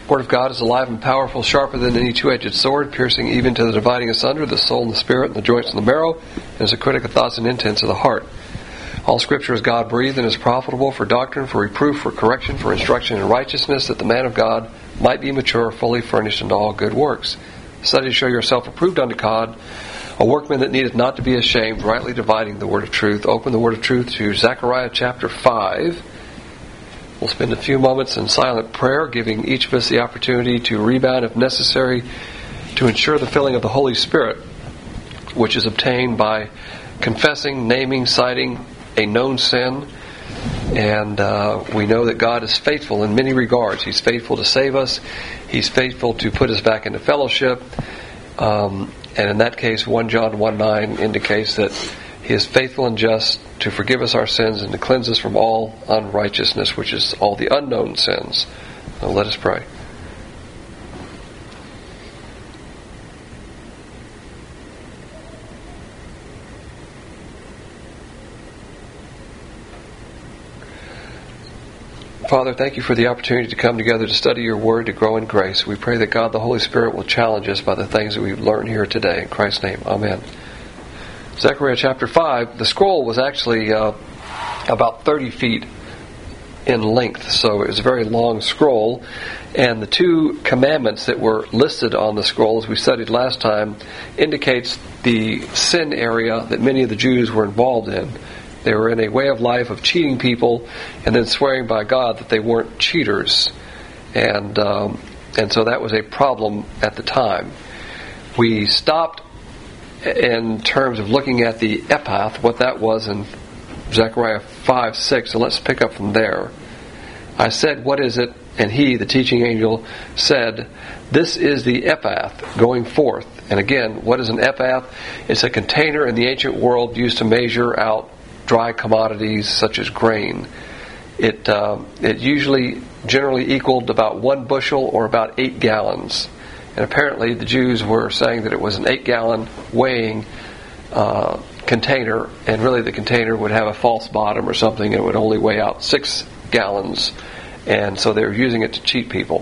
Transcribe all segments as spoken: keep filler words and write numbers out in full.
Word of God is alive and powerful, sharper than any two-edged sword, piercing even to the dividing asunder the soul and the spirit and the joints and the marrow, and is a critic of thoughts and intents of the heart. All Scripture is God-breathed and is profitable for doctrine, for reproof, for correction, for instruction in righteousness, that the man of God might be mature, fully furnished unto all good works. Study to show yourself approved unto God, a workman that needeth not to be ashamed, rightly dividing the word of truth. Open the word of truth to Zechariah chapter five. We'll spend a few moments in silent prayer, giving each of us the opportunity to rebound if necessary, to ensure the filling of the Holy Spirit, which is obtained by confessing, naming, citing a known sin. And uh, we know that God is faithful in many regards. He's faithful to save us. He's faithful to put us back into fellowship. Um, and in that case, First John one nine indicates that He is faithful and just to forgive us our sins and to cleanse us from all unrighteousness, which is all the unknown sins. Now let us pray. Father, thank you for the opportunity to come together to study your word, to grow in grace. We pray that God the Holy Spirit will challenge us by the things that we've learned here today. In Christ's name, amen. Zechariah chapter five, the scroll was actually uh, about thirty feet in length, so it was a very long scroll. And the two commandments that were listed on the scroll, as we studied last time, indicates the sin area that many of the Jews were involved in. They were in a way of life of cheating people and then swearing by God that they weren't cheaters. And, um, and so that was a problem at the time. We stopped in terms of looking at the epath, what that was in Zechariah five six, so let's pick up from there. I said, what is it? And he, the teaching angel, said, this is the epath going forth. And again, what is an epath? It's a container in the ancient world used to measure out dry commodities such as grain. It, uh, it usually generally equaled about one bushel or about eight gallons. And apparently the Jews were saying that it was an eight-gallon weighing uh, container, and really the container would have a false bottom or something. It would only weigh out six gallons. And so they were using it to cheat people.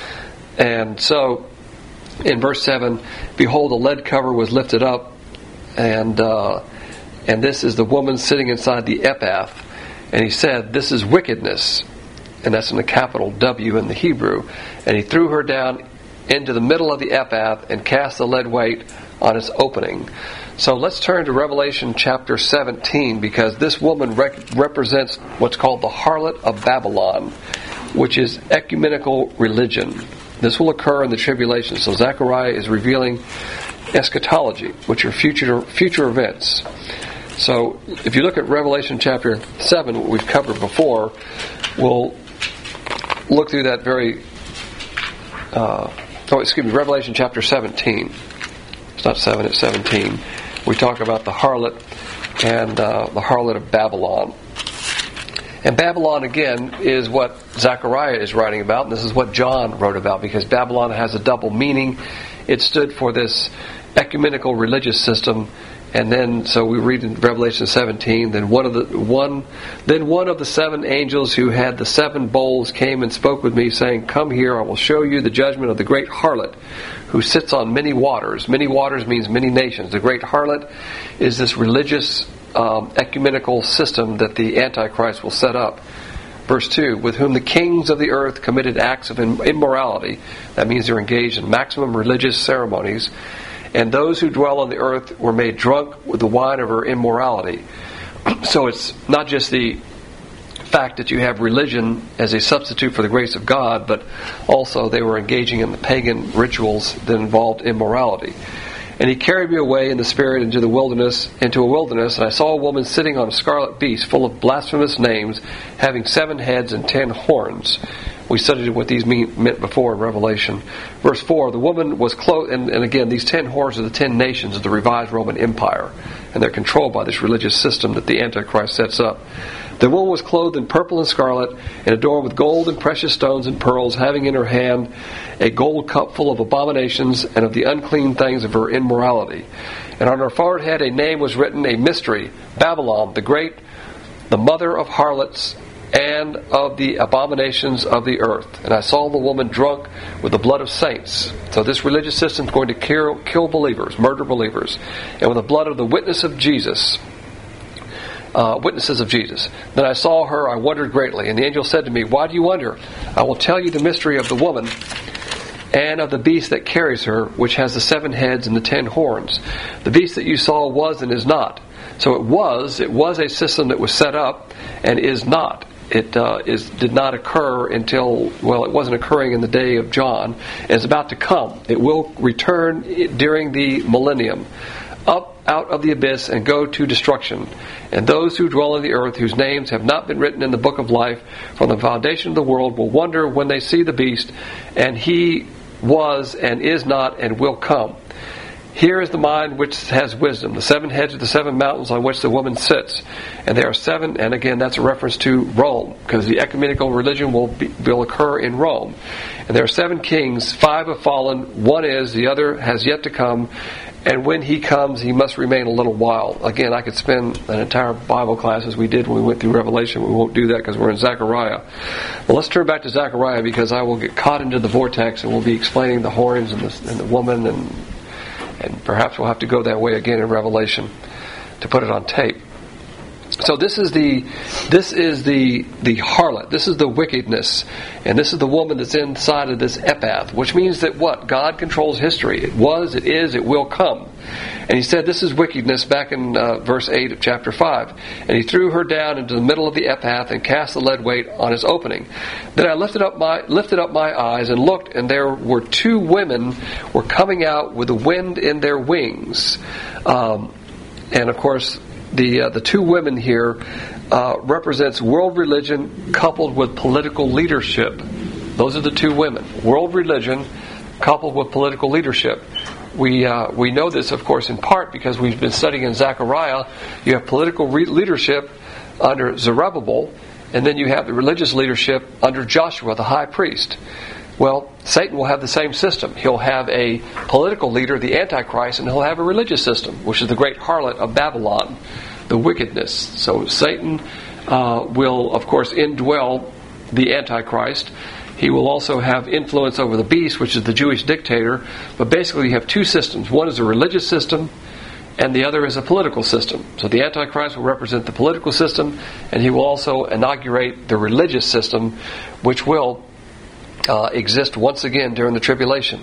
And so in verse seven, behold, a lead cover was lifted up, and uh, and this is the woman sitting inside the epath. And he said, this is wickedness. And that's in a capital W in the Hebrew. And he threw her down into the middle of the epath and cast the lead weight on its opening. So let's turn to Revelation chapter seventeen, because this woman rec- represents what's called the harlot of Babylon, which is ecumenical religion. This will occur in the tribulation. So Zechariah is revealing eschatology, which are future future events. So if you look at Revelation chapter seven, what we've covered before, we'll look through that very... Uh, Oh, excuse me, Revelation chapter seventeen. It's not seven, it's seventeen. We talk about the harlot and uh, the harlot of Babylon. And Babylon, again, is what Zechariah is writing about, and this is what John wrote about, because Babylon has a double meaning. It stood for this ecumenical religious system. And then, so we read in Revelation seventeen, then one of the one, then one of the seven angels who had the seven bowls came and spoke with me, saying, come here, I will show you the judgment of the great harlot, who sits on many waters. Many waters means many nations. The great harlot is this religious um, ecumenical system that the Antichrist will set up. Verse two, with whom the kings of the earth committed acts of immorality. That means they're engaged in maximum religious ceremonies. And those who dwell on the earth were made drunk with the wine of her immorality. So it's not just the fact that you have religion as a substitute for the grace of God, but also they were engaging in the pagan rituals that involved immorality. And he carried me away in the spirit into the wilderness, into a wilderness, and I saw a woman sitting on a scarlet beast full of blasphemous names, having seven heads and ten horns. We studied what these mean, meant before in Revelation. Verse four, the woman was clothed, and, and again, these ten horns are the ten nations of the revised Roman Empire, and they're controlled by this religious system that the Antichrist sets up. The woman was clothed in purple and scarlet, and adorned with gold and precious stones and pearls, having in her hand a gold cup full of abominations and of the unclean things of her immorality. And on her forehead a name was written, a mystery, Babylon the Great, the mother of harlots and of the abominations of the earth. And I saw the woman drunk with the blood of saints. So this religious system is going to kill, kill believers, murder believers, and with the blood of the witness of Jesus, uh, witnesses of Jesus. Then I saw her, I wondered greatly, and the angel said to me, "Why do you wonder? I will tell you the mystery of the woman and of the beast that carries her, which has the seven heads and the ten horns. The beast that you saw was and is not." So it was, it was a system that was set up and is not. It uh, is did not occur until, well, it wasn't occurring in the day of John. It's about to come. It will return during the millennium, up out of the abyss and go to destruction. And those who dwell on the earth, whose names have not been written in the book of life from the foundation of the world, will wonder when they see the beast, and he was and is not and will come. Here is the mind which has wisdom. The seven heads of the seven mountains on which the woman sits. And there are seven, and again that's a reference to Rome, because the ecumenical religion will be, will occur in Rome. And there are seven kings, five have fallen, one is, the other has yet to come, and when he comes he must remain a little while. Again, I could spend an entire Bible class as we did when we went through Revelation. We won't do that because we're in Zechariah. Well, let's turn back to Zechariah, because I will get caught into the vortex and we'll be explaining the horns and the, and the woman, and And perhaps we'll have to go that way again in Revelation to put it on tape. So this is the this is the the harlot. This is the wickedness, and this is the woman that's inside of this epath, which means that what? God controls history. It was, it is, it will come. And he said this is wickedness back in uh, verse eight of chapter five. And he threw her down into the middle of the epath and cast the lead weight on its opening. Then I lifted up my lifted up my eyes and looked, and there were two women were coming out with the wind in their wings. Um, and of course, the uh, the two women here uh, represents world religion coupled with political leadership. Those are the two women. World religion coupled with political leadership. We uh, we know this, of course, in part because we've been studying in Zechariah. You have political re- leadership under Zerubbabel, and then you have the religious leadership under Joshua, the high priest. Well, Satan will have the same system. He'll have a political leader, the Antichrist, and he'll have a religious system, which is the great harlot of Babylon, the wickedness. So Satan uh, will, of course, indwell the Antichrist. He will also have influence over the beast, which is the Jewish dictator. But basically you have two systems. One is a religious system, and the other is a political system. So the Antichrist will represent the political system, and he will also inaugurate the religious system, which will uh, exist once again during the tribulation.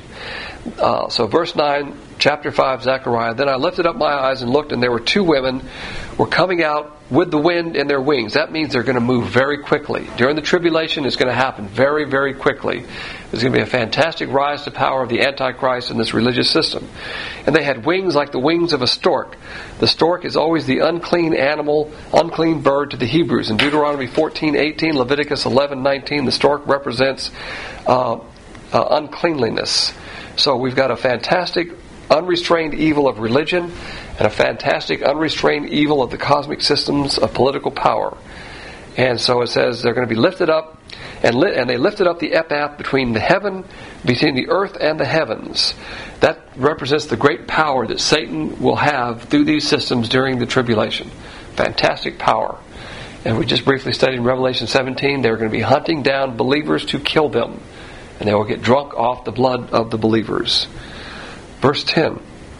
Uh, so verse nine, chapter five, Zechariah. Then I lifted up my eyes and looked, and there were two women were coming out with the wind in their wings. That means they're going to move very quickly. During the tribulation, it's going to happen very, very quickly. There's going to be a fantastic rise to power of the Antichrist in this religious system. And they had wings like the wings of a stork. The stork is always the unclean animal, unclean bird to the Hebrews. In Deuteronomy fourteen eighteen, Leviticus eleven nineteen, the stork represents uh, uh, uncleanliness. So we've got a fantastic unrestrained evil of religion and a fantastic unrestrained evil of the cosmic systems of political power. And so it says they're going to be lifted up, and li- and they lifted up the epath between the heaven, between the earth and the heavens. That represents the great power that Satan will have through these systems during the tribulation. Fantastic power. And we just briefly studied in Revelation seventeen, they're going to be hunting down believers to kill them. And they will get drunk off the blood of the believers. Verse ten.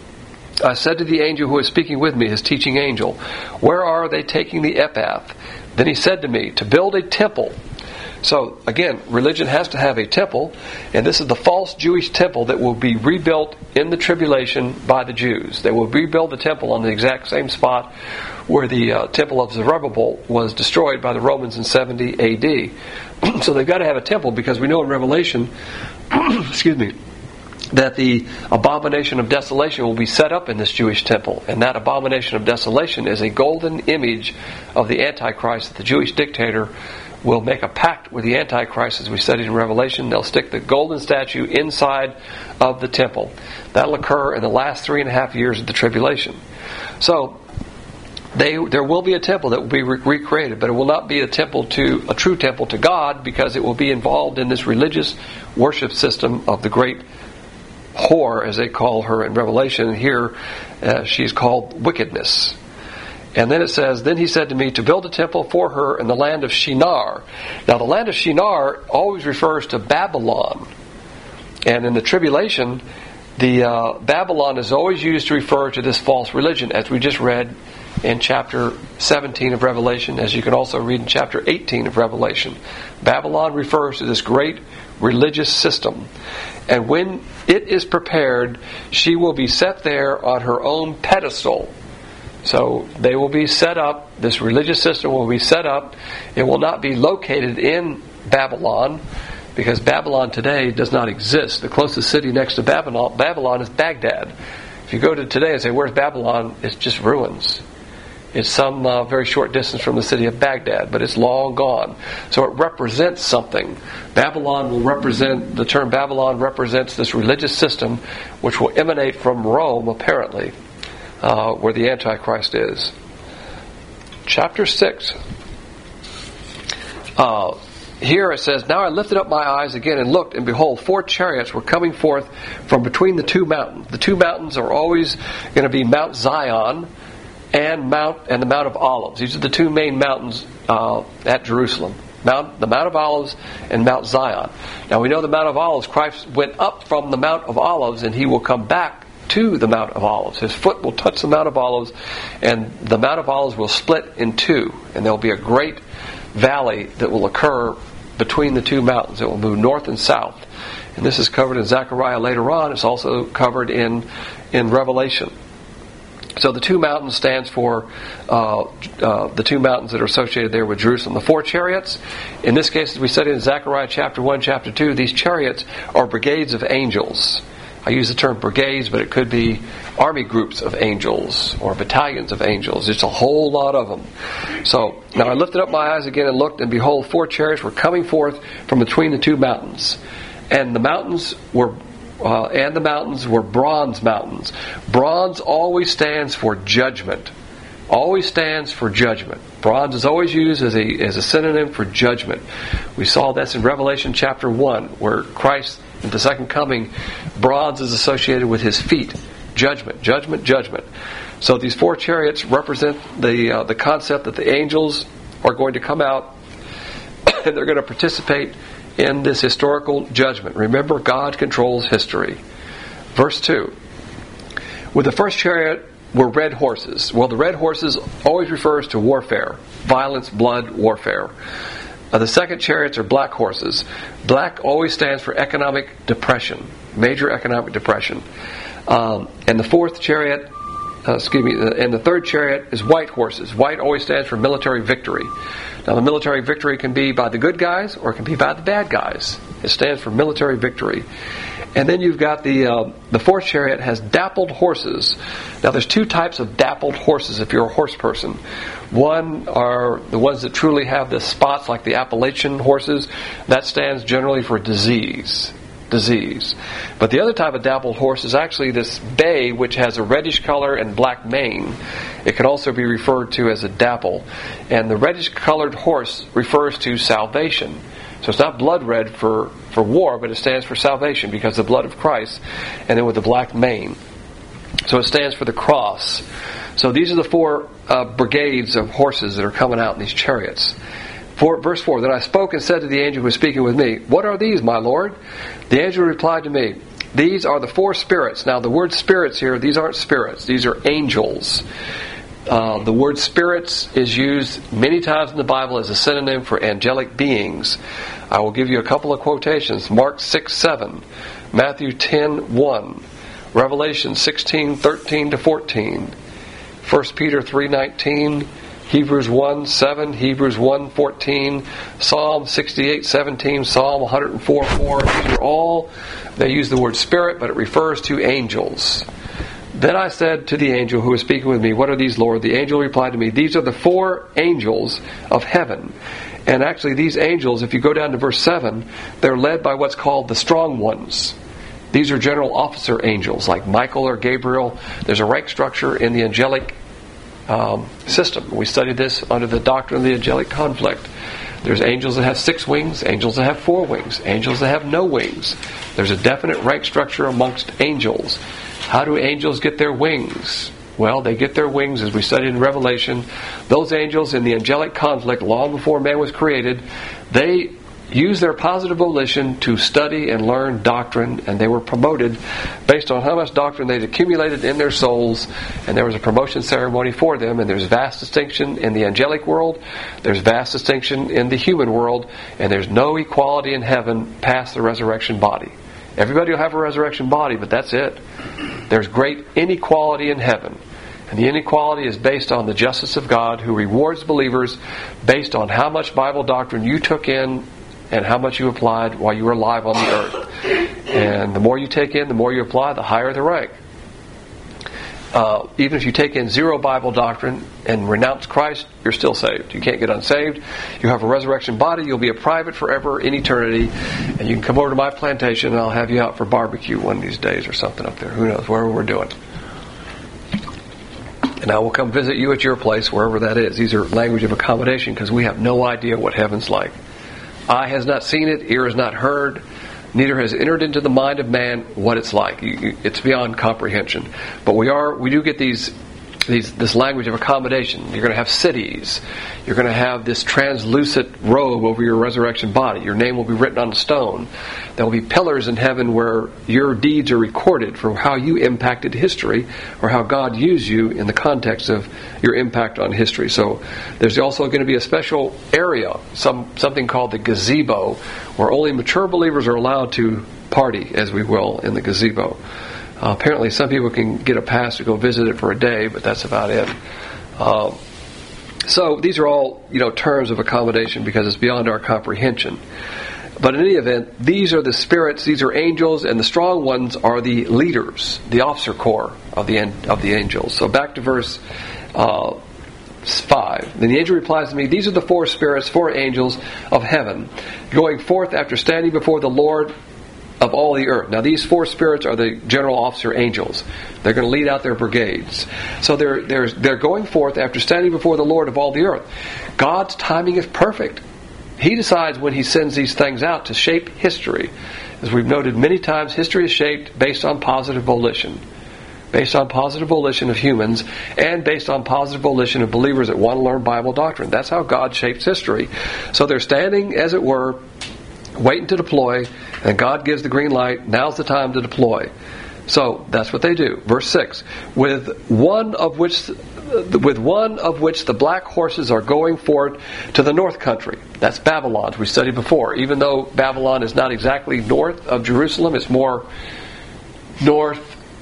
I said to the angel who was speaking with me, his teaching angel, where are they taking the epath? Then he said to me, to build a temple. So, again, religion has to have a temple, and this is the false Jewish temple that will be rebuilt in the tribulation by the Jews. They will rebuild the temple on the exact same spot where the uh, temple of Zerubbabel was destroyed by the Romans in seventy A D. So they've got to have a temple, because we know in Revelation, excuse me, that the abomination of desolation will be set up in this Jewish temple. And that abomination of desolation is a golden image of the Antichrist, that the Jewish dictator will make a pact with the Antichrist, as we studied in Revelation. They'll stick the golden statue inside of the temple. That'll occur in the last three and a half years of the tribulation. So They, there will be a temple that will be re- recreated, but it will not be a temple to a true temple to God, because it will be involved in this religious worship system of the great whore, as they call her in Revelation. Here, uh, she's called wickedness. And then it says, then he said to me to build a temple for her in the land of Shinar. Now the land of Shinar always refers to Babylon. And in the tribulation, the uh, Babylon is always used to refer to this false religion, as we just read in chapter seventeen of Revelation, as you can also read in chapter eighteen of Revelation. Babylon refers to this great religious system. And when it is prepared, she will be set there on her own pedestal. So they will be set up, this religious system will be set up. It will not be located in Babylon, because Babylon today does not exist. The closest city next to Babylon, Babylon is Baghdad. If you go to today and say, where's Babylon? It's just ruins. It's some uh, very short distance from the city of Baghdad, but it's long gone. So it represents something. Babylon will represent, the term Babylon represents this religious system which will emanate from Rome, apparently. Uh, where the Antichrist is. Chapter six. Uh, here it says, now I lifted up my eyes again and looked, and behold, four chariots were coming forth from between the two mountains. The two mountains are always going to be Mount Zion and Mount and the Mount of Olives. These are the two main mountains uh, at Jerusalem. Mount, the Mount of Olives and Mount Zion. Now we know the Mount of Olives, Christ went up from the Mount of Olives, and he will come back to the Mount of Olives. His foot will touch the Mount of Olives, and the Mount of Olives will split in two, and there will be a great valley that will occur between the two mountains. It will move north and south. And this is covered in Zechariah later on. It's also covered in, in Revelation. So the two mountains stands for uh, uh, the two mountains that are associated there with Jerusalem. The four chariots, in this case, as we studied in Zechariah chapter one, chapter two, these chariots are brigades of angels. I use the term brigades, but it could be army groups of angels or battalions of angels. It's a whole lot of them. So, now I lifted up my eyes again and looked, and behold, four chariots were coming forth from between the two mountains. And the mountains were uh, and the mountains were bronze mountains. Bronze always stands for judgment. Always stands for judgment. Bronze is always used as a as a synonym for judgment. We saw this in Revelation chapter one, where Christ, at the second coming, bronze is associated with his feet. Judgment, judgment, judgment. So these four chariots represent the uh, the concept that the angels are going to come out and they're going to participate in this historical judgment. Remember, God controls history. Verse two. With the first chariot were red horses. Well, the red horses always refers to warfare. Violence, blood, warfare. Uh, the second chariots are black horses. Black always stands for economic depression. Major economic depression. Um, and the fourth chariot, uh, excuse me, and the third chariot is white horses. White always stands for military victory. Now the military victory can be by the good guys or it can be by the bad guys. It stands for military victory. And then you've got the uh, the fourth chariot has dappled horses. Now there's two types of dappled horses if you're a horse person. One are the ones that truly have the spots like the Appalachian horses. That stands generally for disease. Disease. But the other type of dappled horse is actually this bay, which has a reddish color and black mane. It can also be referred to as a dapple. And the reddish colored horse refers to salvation. So it's not blood red for, for war, but it stands for salvation because of the blood of Christ. And then with the black mane. So it stands for the cross. So these are the four uh, brigades of horses that are coming out in these chariots. For, verse four, Then I spoke and said to the angel who was speaking with me, What are these, my Lord? The angel replied to me, These are the four spirits. Now the word spirits here, these aren't spirits. These are angels. Uh, the word spirits is used many times in the Bible as a synonym for angelic beings. I will give you a couple of quotations. Mark six seven, Matthew ten one, Revelation sixteen thirteen to fourteen, First Peter three nineteen, Hebrews one seven, Hebrews one fourteen, Psalm sixty-eight seventeen, Psalm one oh four four. These are all, they use the word spirit, but it refers to angels. Then I said to the angel who was speaking with me, What are these, Lord? The angel replied to me, These are the four angels of heaven. And actually these angels, if you go down to verse seven, they're led by what's called the strong ones. These are general officer angels, like Michael or Gabriel. There's a rank structure in the angelic um, system. We studied this under the doctrine of the angelic conflict. There's angels that have six wings, angels that have four wings, angels that have no wings. There's a definite rank structure amongst angels. How do angels get their wings? Well, they get their wings, as we studied in Revelation. Those angels in the angelic conflict, long before man was created, they used their positive volition to study and learn doctrine, and they were promoted based on how much doctrine they'd accumulated in their souls, and there was a promotion ceremony for them. And there's vast distinction in the angelic world, there's vast distinction in the human world, and there's no equality in heaven past the resurrection body. Everybody will have a resurrection body, but that's it. There's great inequality in heaven. And the inequality is based on the justice of God, who rewards believers based on how much Bible doctrine you took in and how much you applied while you were alive on the earth. And the more you take in, the more you apply, the higher the rank. Uh, even if you take in zero Bible doctrine and renounce Christ, you're still saved. You can't get unsaved. You have a resurrection body. You'll be a private forever in eternity. And you can come over to my plantation and I'll have you out for barbecue one of these days or something up there. Who knows, wherever we're doing. And I will come visit you at your place, wherever that is. These are language of accommodation because we have no idea what heaven's like. Eye has not seen it, ear has not heard, neither has entered into the mind of man what it's like. It's beyond comprehension. But we are, we do get these, these, this language of accommodation. You're going to have cities. You're going to have this translucent robe over your resurrection body. Your name will be written on a stone. There will be pillars in heaven where your deeds are recorded for how you impacted history or how God used you in the context of your impact on history. So there's also going to be a special area, some something called the gazebo, where only mature believers are allowed to party, as we will, in the gazebo. Uh, apparently some people can get a pass to go visit it for a day, but that's about it. Um, so these are all, you know, terms of accommodation because it's beyond our comprehension. But in any event, these are the spirits, these are angels, and the strong ones are the leaders, the officer corps of the of the angels. So back to verse uh, five. Then the angel replies to me, "These are the four spirits, four angels of heaven, going forth after standing before the Lord of all the earth." Now these four spirits are the general officer angels. They're going to lead out their brigades. So they're, they're, they're going forth after standing before the Lord of all the earth. God's timing is perfect. He decides when He sends these things out to shape history. As we've noted many times, history is shaped based on positive volition. Based on positive volition of humans and based on positive volition of believers that want to learn Bible doctrine. That's how God shapes history. So they're standing, as it were, waiting to deploy, and God gives the green light. Now's the time to deploy. So that's what they do. Verse six. With one of which with one of which the black horses are going forward to the north country. That's Babylon, as we studied before. Even though Babylon is not exactly north of Jerusalem, it's more north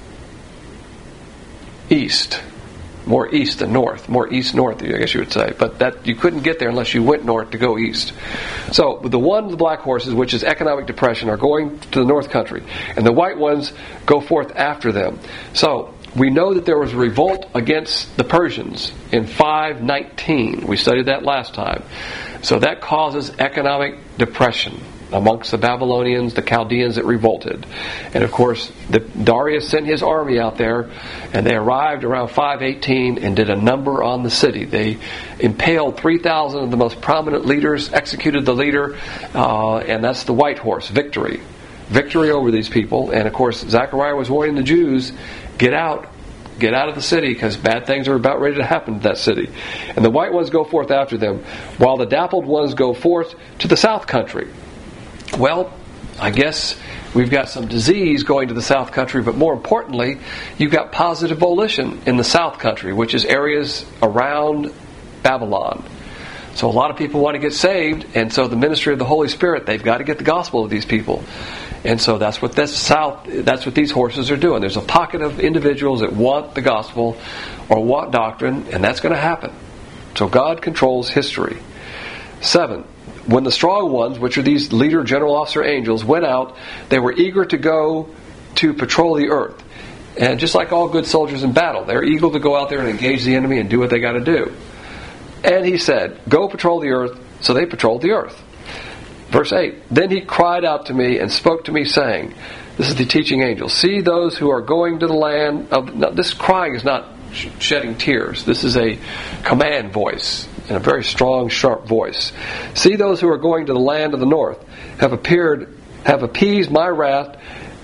east. More east than north. More east-north, I guess you would say. But that you couldn't get there unless you went north to go east. So the one of the black horses, which is economic depression, are going to the north country. And the white ones go forth after them. So we know that there was a revolt against the Persians in five nineteen. We studied that last time. So that causes economic depression amongst the Babylonians, the Chaldeans that revolted. And of course, the, Darius sent his army out there, and they arrived around five eighteen and did a number on the city. They impaled three thousand of the most prominent leaders, executed the leader, uh, and that's the white horse, victory. Victory over these people. And of course, Zechariah was warning the Jews, get out. Get out of the city, because bad things are about ready to happen to that city. And the white ones go forth after them, while the dappled ones go forth to the south country. Well, I guess we've got some disease going to the south country, but more importantly, you've got positive volition in the south country, which is areas around Babylon. So a lot of people want to get saved, and so the ministry of the Holy Spirit, they've got to get the gospel to these people. And so that's what this south, that's what these horses are doing. There's a pocket of individuals that want the gospel or want doctrine, and that's going to happen. So God controls history. Seven. When the strong ones, which are these leader general officer angels, went out, they were eager to go to patrol the earth. And just like all good soldiers in battle, they're eager to go out there and engage the enemy and do what they got to do. And he said, go patrol the earth. So they patrolled the earth. Verse eight. Then he cried out to me and spoke to me, saying, this is the teaching angel, see those who are going to the land of... Now, this crying is not shedding tears. This is a command voice, in a very strong, sharp voice. See those who are going to the land of the north have appeared, have appeased my wrath,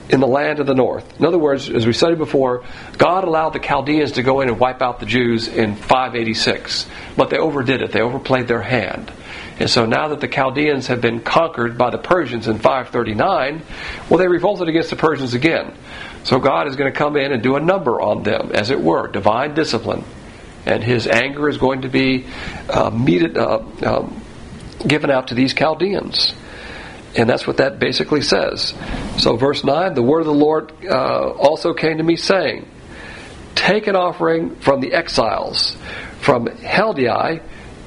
in the land of the north. In other words, as we studied before, God allowed the Chaldeans to go in and wipe out the Jews in five eighty-six. But they overdid it. They overplayed their hand. And so now that the Chaldeans have been conquered by the Persians in five thirty-nine, well, they revolted against the Persians again. So God is going to come in and do a number on them, as it were, divine discipline. And His anger is going to be uh, meted, uh, um, given out to these Chaldeans. And that's what that basically says. So verse nine, the word of the Lord uh, also came to me saying, take an offering from the exiles, from Heldai,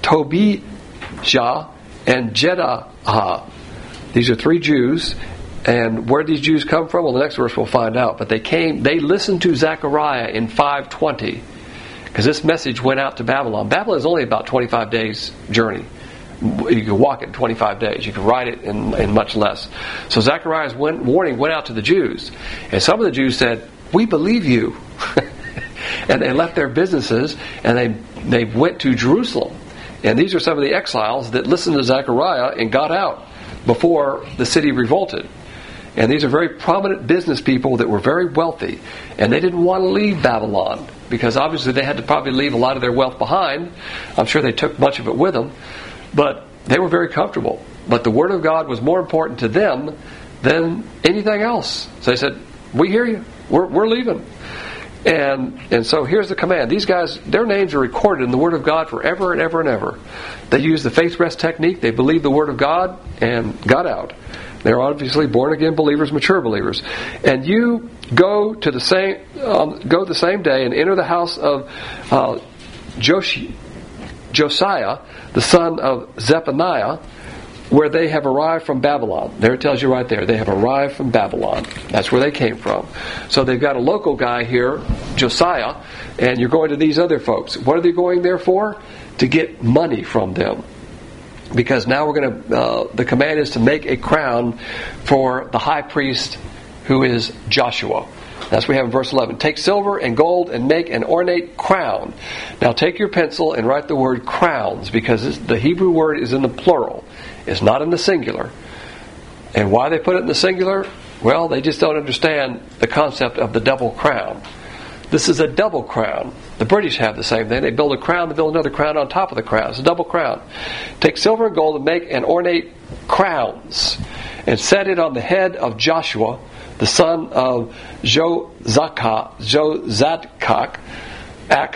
Tobijah, and Jedahah. These are three Jews. And where did these Jews come from? Well, the next verse we'll find out. But they came, they listened to Zechariah in five twenty. Because this message went out to Babylon. Babylon is only about twenty-five days journey. You can walk it in twenty-five days. You can ride it in, in much less. So Zechariah's went, warning went out to the Jews. And some of the Jews said, we believe you. And they left their businesses and they, they went to Jerusalem. And these are some of the exiles that listened to Zechariah and got out before the city revolted. And these are very prominent business people that were very wealthy. And they didn't want to leave Babylon because obviously they had to probably leave a lot of their wealth behind. I'm sure they took much of it with them. But they were very comfortable. But the Word of God was more important to them than anything else. So they said, we hear you. We're, we're leaving. And and so here's the command. These guys, their names are recorded in the Word of God forever and ever and ever. They use the faith rest technique. They believe the Word of God and got out. They're obviously born-again believers, mature believers. And you go to the same um, go the same day and enter the house of uh, Josh, Josiah, the son of Zephaniah, where they have arrived from Babylon. There it tells you right there. They have arrived from Babylon. That's where they came from. So they've got a local guy here, Josiah, and you're going to these other folks. What are they going there for? To get money from them. Because now we're going to, uh, the command is to make a crown for the high priest who is Joshua. That's what we have in verse eleven. Take silver and gold and make an ornate crown. Now take your pencil and write the word crowns, because the Hebrew word is in the plural. It's not in the singular. And why they put it in the singular? Well, they just don't understand the concept of the double crown. This is a double crown. The British have the same thing. They build a crown, they build another crown on top of the crown. It's a double crown. Take silver and gold and make an ornate crowns, and set it on the head of Joshua, the son of Jozadok, Jozadok, Ak,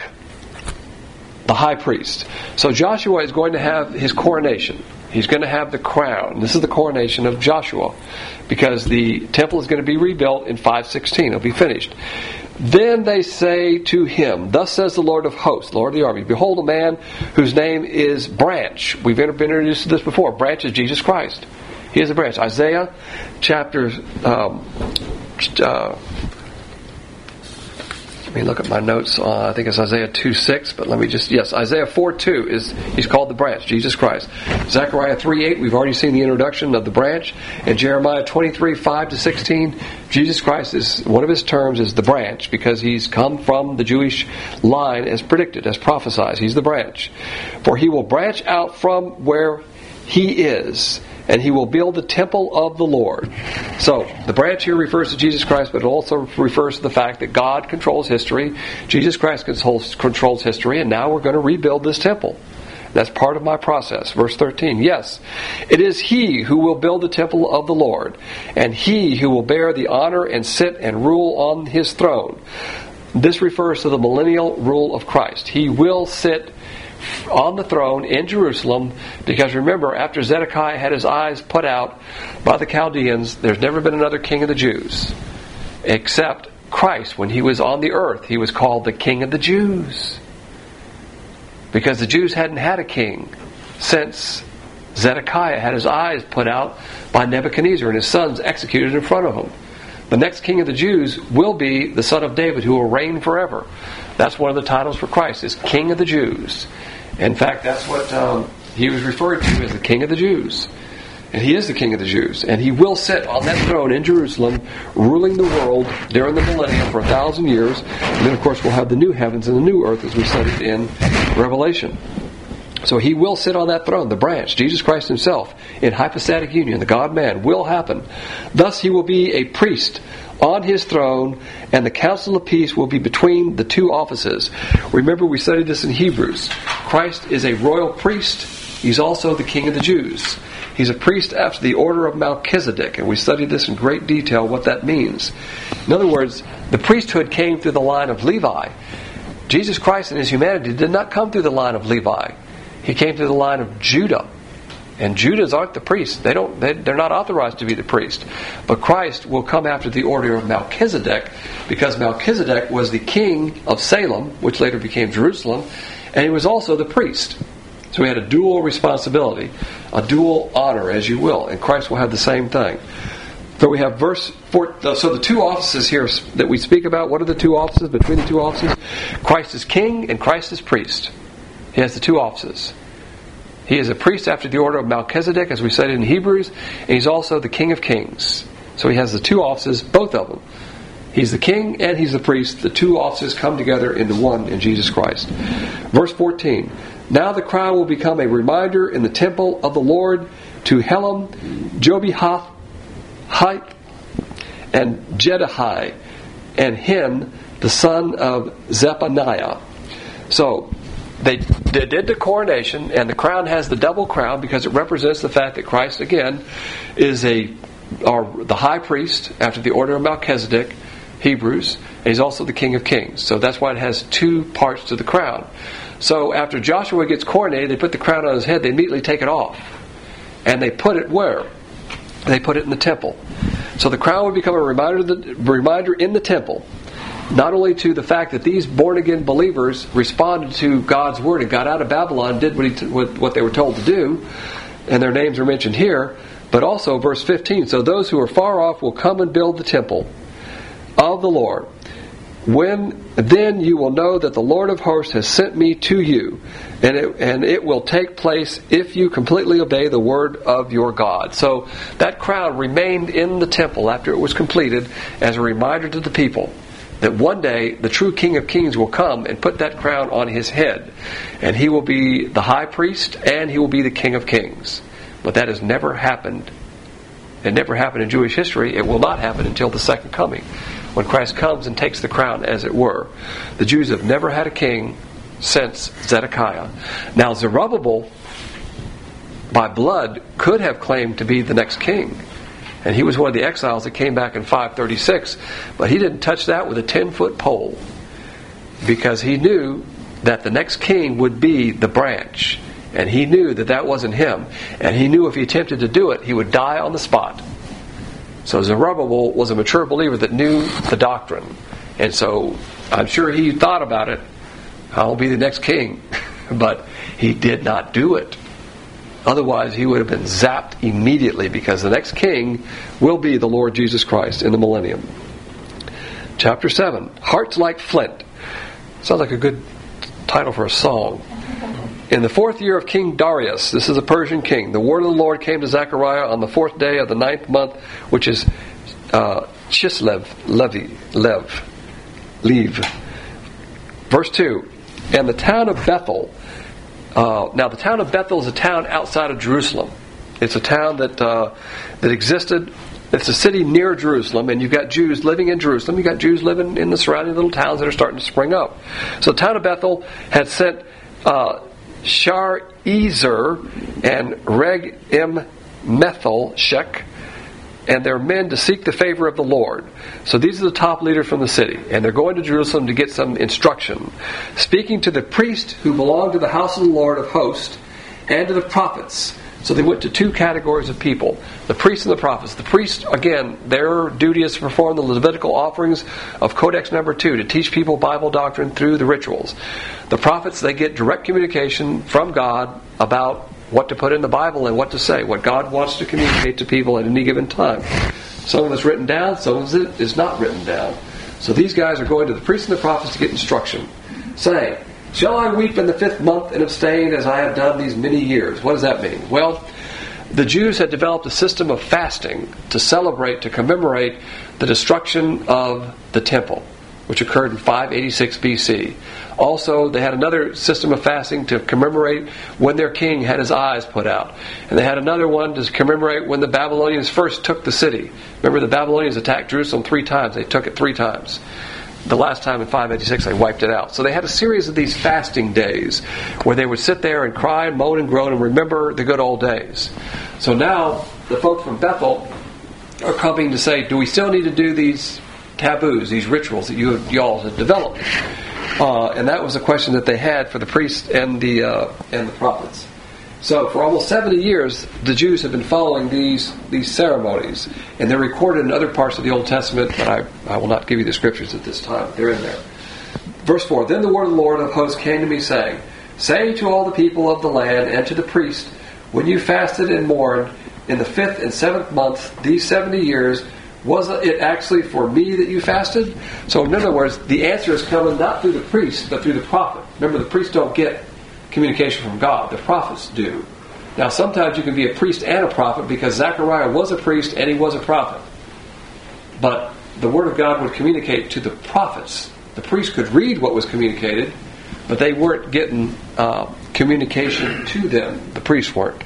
the high priest. So Joshua is going to have his coronation. He's going to have the crown. This is the coronation of Joshua, because the temple is going to be rebuilt in five sixteen. It'll be finished. Then they say to him, thus says the Lord of hosts, Lord of the army, behold a man whose name is Branch. We've been introduced to this before. Branch is Jesus Christ. He is a branch. Isaiah chapter um, uh, let me look at my notes. Uh, I think it's Isaiah two six, but let me just, yes, Isaiah four two is, he's called the branch, Jesus Christ. Zechariah three eight, we've already seen the introduction of the branch. And Jeremiah twenty-three five to sixteen, Jesus Christ is, one of his terms is the branch, because he's come from the Jewish line as predicted, as prophesied. He's the branch. For he will branch out from where he is, and he will build the temple of the Lord. So, the branch here refers to Jesus Christ, but it also refers to the fact that God controls history. Jesus Christ controls, controls history, and now we're going to rebuild this temple. That's part of my process. Verse thirteen, yes, it is he who will build the temple of the Lord, and he who will bear the honor and sit and rule on his throne. This refers to the millennial rule of Christ. He will sit on the throne in Jerusalem, because remember, after Zedekiah had his eyes put out by the Chaldeans, there's never been another king of the Jews except Christ. When he was on the earth, he was called the King of the Jews, because the Jews hadn't had a king since Zedekiah had his eyes put out by Nebuchadnezzar and his sons executed in front of him. The next king of the Jews will be the son of David, who will reign forever. That's one of the titles for Christ, is King of the Jews. In fact, that's what um, he was referred to as the King of the Jews. And he is the King of the Jews. And he will sit on that throne in Jerusalem, ruling the world during the millennium for a thousand years. And then, of course, we'll have the new heavens and the new earth, as we studied in Revelation. So he will sit on that throne, the branch, Jesus Christ himself, in hypostatic union, the God-man, will happen. Thus he will be a priest on his throne, and the council of peace will be between the two offices. Remember, we studied this in Hebrews. Christ is a royal priest. He's also the King of the Jews. He's a priest after the order of Melchizedek, and we studied this in great detail, what that means. In other words, the priesthood came through the line of Levi. Jesus Christ in his humanity did not come through the line of Levi. He came through the line of Judah. And Judahs aren't the priests. They don't, they, they're not authorized to be the priest. But Christ will come after the order of Melchizedek, because Melchizedek was the king of Salem, which later became Jerusalem, and he was also the priest. So he had a dual responsibility, a dual honor, as you will. And Christ will have the same thing. So we have verse four. So the two offices here that we speak about, what are the two offices between the two offices? Christ is king and Christ is priest. He has the two offices. He is a priest after the order of Melchizedek, as we said in Hebrews, and he's also the King of Kings. So he has the two offices, both of them. He's the king and he's the priest. The two offices come together into one in Jesus Christ. Verse fourteen. Now the crown will become a reminder in the temple of the Lord to Helem, Jobihath, Hite, and Jedahai, and Hen, the son of Zephaniah. So, They, they did the coronation, and the crown has the double crown because it represents the fact that Christ, again, is a or the high priest after the order of Melchizedek, Hebrews, and he's also the King of Kings. So that's why it has two parts to the crown. So after Joshua gets coronated, they put the crown on his head, they immediately take it off. And they put it where? They put it in the temple. So the crown would become a reminder, the, reminder in the temple, not only to the fact that these born-again believers responded to God's word and got out of Babylon, did what, he t- what, what they were told to do, and their names are mentioned here, but also verse fifteen, so those who are far off will come and build the temple of the Lord. When then you will know that the Lord of hosts has sent me to you, and it, and it will take place if you completely obey the word of your God. So that crown remained in the temple after it was completed as a reminder to the people that one day the true King of Kings will come and put that crown on his head. And he will be the high priest and he will be the King of Kings. But that has never happened. It never happened in Jewish history. It will not happen until the second coming, when Christ comes and takes the crown, as it were. The Jews have never had a king since Zedekiah. Now Zerubbabel, by blood, could have claimed to be the next king. And he was one of the exiles that came back in five thirty-six. But he didn't touch that with a ten-foot pole, because he knew that the next king would be the branch. And he knew that that wasn't him. And he knew if he attempted to do it, he would die on the spot. So Zerubbabel was a mature believer that knew the doctrine. And so I'm sure he thought about it. I'll be the next king. But he did not do it. Otherwise, he would have been zapped immediately, because the next king will be the Lord Jesus Christ in the millennium. Chapter seven, Hearts Like Flint. Sounds like a good title for a song. In the fourth year of King Darius, this is a Persian king, the word of the Lord came to Zechariah on the fourth day of the ninth month, which is uh, Chislev, Levi, Lev, Leave. Verse two, and the town of Bethel. Uh, now, the town of Bethel is a town outside of Jerusalem. It's a town that uh, that existed. It's a city near Jerusalem, and you've got Jews living in Jerusalem. You've got Jews living in the surrounding little towns that are starting to spring up. So the town of Bethel had sent uh, Shar-Ezer and Reg-Im-Methel-Shek and their men to seek the favor of the Lord. So these are the top leaders from the city, and they're going to Jerusalem to get some instruction. Speaking to the priest who belonged to the house of the Lord of hosts, and to the prophets. So they went to two categories of people, the priests and the prophets. The priests, again, their duty is to perform the Levitical offerings of Codex number two, to teach people Bible doctrine through the rituals. The prophets, they get direct communication from God about what to put in the Bible and what to say, what God wants to communicate to people at any given time. Some of it's written down, some of it is not written down. So these guys are going to the priests and the prophets to get instruction, saying, shall I weep in the fifth month and abstain as I have done these many years? What does that mean? Well, the Jews had developed a system of fasting to celebrate, to commemorate the destruction of the temple, which occurred in five eighty-six B C. Also, they had another system of fasting to commemorate when their king had his eyes put out. And they had another one to commemorate when the Babylonians first took the city. Remember, the Babylonians attacked Jerusalem three times. They took it three times. The last time in five eighty-six, they wiped it out. So they had a series of these fasting days where they would sit there and cry and moan and groan and remember the good old days. So now, the folks from Bethel are coming to say, do we still need to do these taboos, these rituals that you y'all had developed? Uh, and that was a question that they had for the priests and the uh, and the prophets. So for almost seventy years, the Jews have been following these these ceremonies, and they're recorded in other parts of the Old Testament, but I, I will not give you the scriptures at this time. They're in there. Verse four, Then the word of the Lord of hosts came to me, saying, Say to all the people of the land and to the priest, when you fasted and mourned in the fifth and seventh month, these seventy years, was it actually for me that you fasted? So in other words, the answer is coming not through the priest, but through the prophet. Remember, the priests don't get communication from God. The prophets do. Now, sometimes you can be a priest and a prophet because Zechariah was a priest and he was a prophet. But the Word of God would communicate to the prophets. The priest could read what was communicated, but they weren't getting uh, communication to them. The priests weren't.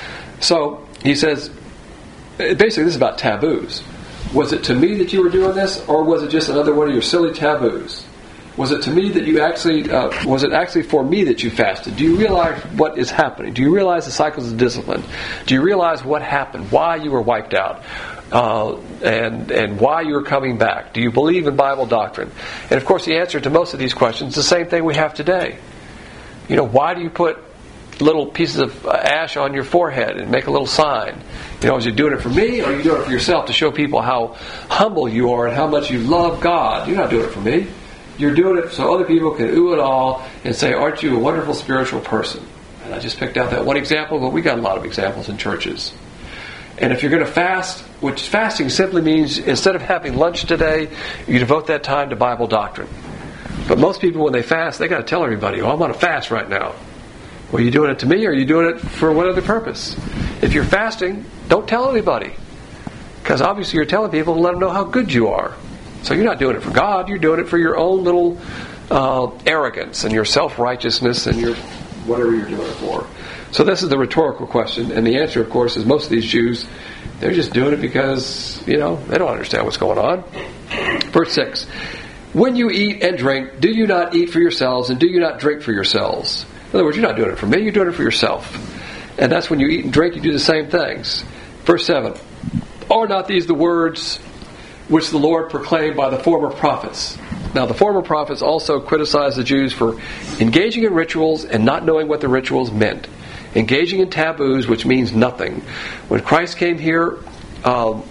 So, he says, basically this is about taboos. Was it to me that you were doing this, or was it just another one of your silly taboos? Was it to me that you actually, uh, was it actually for me that you fasted? Do you realize what is happening? Do you realize the cycles of discipline? Do you realize what happened? Why you were wiped out? Uh, and and why you were coming back? Do you believe in Bible doctrine? And of course the answer to most of these questions is the same thing we have today. You know, why do you put little pieces of ash on your forehead and make a little sign? You know, is you doing it for me, or are you doing it for yourself to show people how humble you are and how much you love God? You're not doing it for me. You're doing it so other people can ooh and all and say, aren't you a wonderful spiritual person? And I just picked out that one example, but we got a lot of examples in churches. And if you're going to fast, which fasting simply means instead of having lunch today, you devote that time to Bible doctrine. But most people, when they fast, they got to tell everybody, oh, I'm on a fast right now. Well, are you doing it to me, or are you doing it for what other purpose? If you're fasting, don't tell anybody. Because obviously you're telling people to let them know how good you are. So you're not doing it for God, you're doing it for your own little uh, arrogance and your self-righteousness and your whatever you're doing it for. So this is the rhetorical question, and the answer, of course, is most of these Jews, they're just doing it because, you know, they don't understand what's going on. Verse six, When you eat and drink, do you not eat for yourselves, and do you not drink for yourselves? In other words, you're not doing it for me, you're doing it for yourself. And that's when you eat and drink, you do the same things. Verse seven, Are not these the words which the Lord proclaimed by the former prophets? Now, the former prophets also criticized the Jews for engaging in rituals and not knowing what the rituals meant. Engaging in taboos, which means nothing. When Christ came here, um,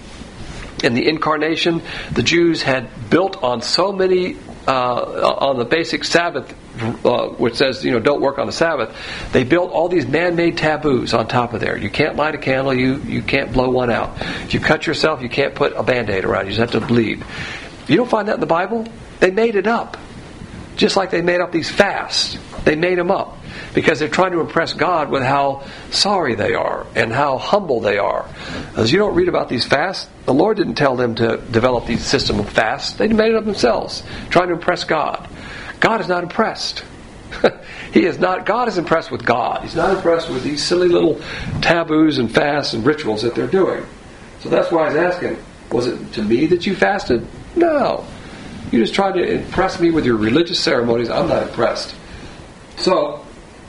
in the incarnation, the Jews had built on so many, uh, on the basic Sabbath, uh, which says, you know, don't work on the Sabbath. They built all these man-made taboos on top of there. You can't light a candle, you, you can't blow one out. If you cut yourself, you can't put a Band-Aid around, you just have to bleed. You don't find that in the Bible? They made it up. Just like they made up these fasts. They made them up. Because they're trying to impress God with how sorry they are and how humble they are. As you don't read about these fasts, the Lord didn't tell them to develop these system of fasts. They made it up themselves, trying to impress God. God is not impressed. He is not. God is impressed with God. He's not impressed with these silly little taboos and fasts and rituals that they're doing. So that's why he's asking, was it to me that you fasted? No. You just tried to impress me with your religious ceremonies. I'm not impressed. So,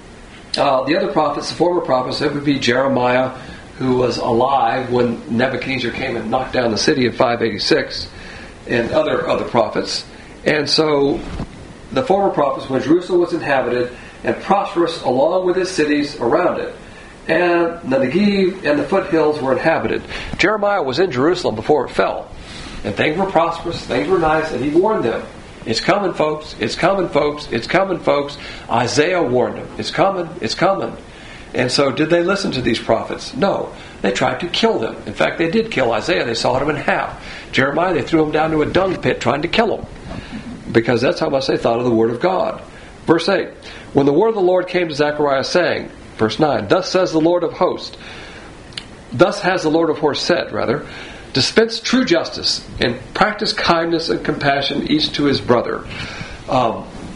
Uh, the other prophets, the former prophets, that would be Jeremiah, who was alive when Nebuchadnezzar came and knocked down the city in five eighty-six, and other other prophets. And so, the former prophets, when Jerusalem was inhabited and prosperous along with its cities around it, and the Negev and the foothills were inhabited. Jeremiah was in Jerusalem before it fell, and things were prosperous, things were nice, and he warned them. It's coming, folks. It's coming, folks. It's coming, folks. Isaiah warned them. It's coming. It's coming. And so did they listen to these prophets? No. They tried to kill them. In fact, they did kill Isaiah. They sawed him in half. Jeremiah, they threw him down to a dung pit trying to kill him. Because that's how much they thought of the word of God. Verse eight. When the word of the Lord came to Zechariah saying, verse nine, Thus says the Lord of hosts. Thus has the Lord of hosts said, rather, Dispense true justice and practice kindness and compassion each to his brother. Um,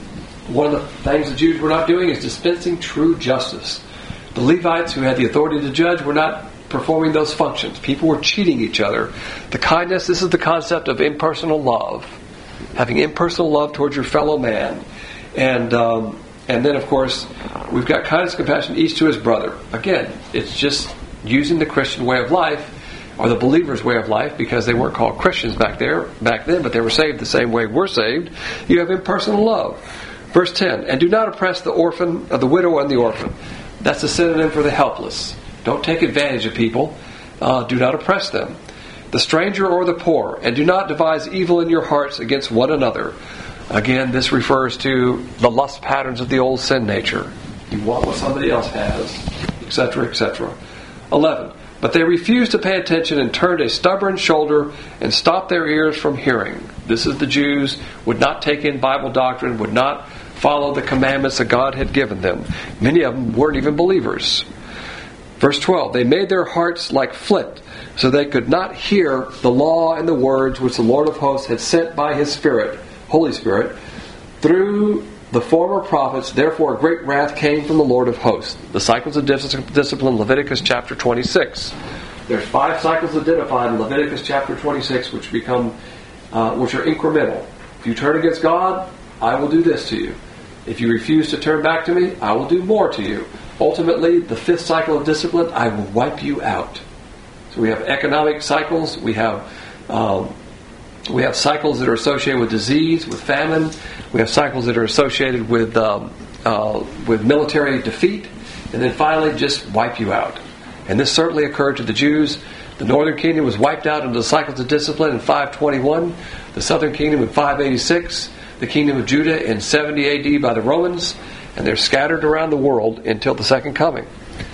one of the things the Jews were not doing is dispensing true justice. The Levites, who had the authority to judge, were not performing those functions. People were cheating each other. The kindness, this is the concept of impersonal love. Having impersonal love towards your fellow man. And um, and then, of course, we've got kindness and compassion each to his brother. Again, it's just using the Christian way of life, or the believer's way of life, because they weren't called Christians back there, back then, but they were saved the same way we're saved. You have impersonal love. Verse ten, and do not oppress the orphan, or the widow and the orphan. That's a synonym for the helpless. Don't take advantage of people. Uh, do not oppress them. The stranger or the poor, and do not devise evil in your hearts against one another. Again, this refers to the lust patterns of the old sin nature. You want what somebody else has, et cetera, et cetera. eleven. But they refused to pay attention and turned a stubborn shoulder and stopped their ears from hearing. This is the Jews, would not take in Bible doctrine, would not follow the commandments that God had given them. Many of them weren't even believers. Verse twelve, they made their hearts like flint, so they could not hear the law and the words which the Lord of hosts had sent by his Spirit, Holy Spirit, through the former prophets. Therefore a great wrath came from the Lord of hosts. The cycles of discipline, Leviticus chapter twenty-six. There's five cycles identified in Leviticus chapter twenty-six, which become, uh, which are incremental. If you turn against God, I will do this to you. If you refuse to turn back to me, I will do more to you. Ultimately, the fifth cycle of discipline, I will wipe you out. So we have economic cycles. We have um, we have cycles that are associated with disease, with famine. We have cycles that are associated with um, uh, with military defeat, and then finally, just wipe you out. And this certainly occurred to the Jews. The northern kingdom was wiped out into the cycles of discipline in five twenty-one. The southern kingdom in five eighty-six. The kingdom of Judah in seventy A D by the Romans. And they're scattered around the world until the second coming.